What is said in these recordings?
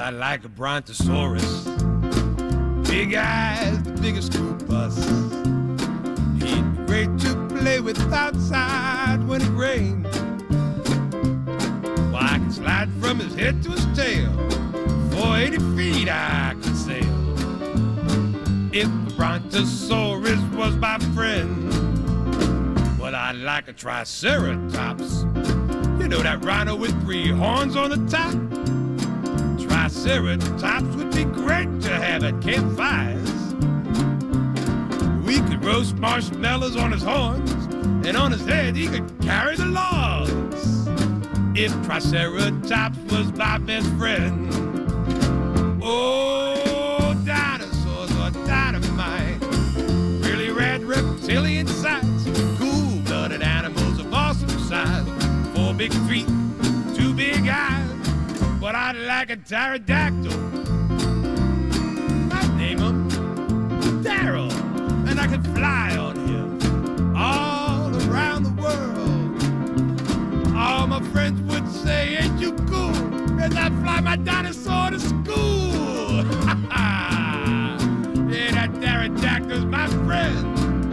I like a brontosaurus. Big eyes, the biggest school bus. He'd be great to play with outside when it rained. Well, I could slide from his head to his tail. For 80 feet I could sail. If the brontosaurus was my friend. Well, I like a triceratops. You know that rhino with 3 horns on the top? Triceratops would be great to have at campfires. We could roast marshmallows on his horns, and on his head he could carry the logs. If Triceratops was my best friend. Oh, dinosaurs are dynamite. Really rad reptilian sights. Cool-blooded animals of awesome size. 4 big feet, 2 big eyes. But I'd like a pterodactyl. I'd name him Daryl, and I could fly on him all around the world. All my friends would say, ain't you cool? As I fly my dinosaur to school. Yeah, that pterodactyl's my friend.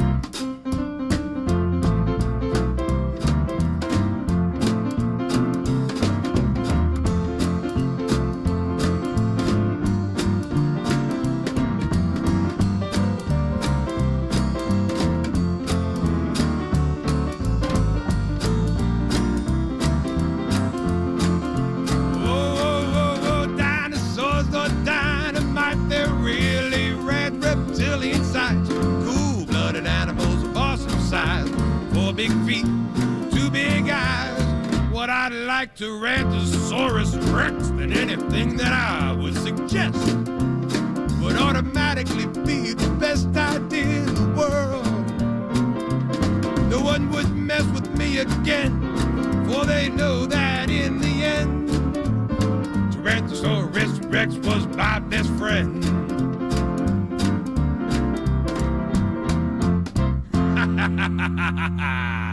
Cool-blooded animals of awesome size. 4 big feet, 2 big eyes. What I'd like to Tyrannosaurus Rex than anything that I would suggest would automatically be the best idea in the world. No one would mess with me again, for they know that in the end Tyrannosaurus Rex was my best friend. Ha ha ha ha ha ha!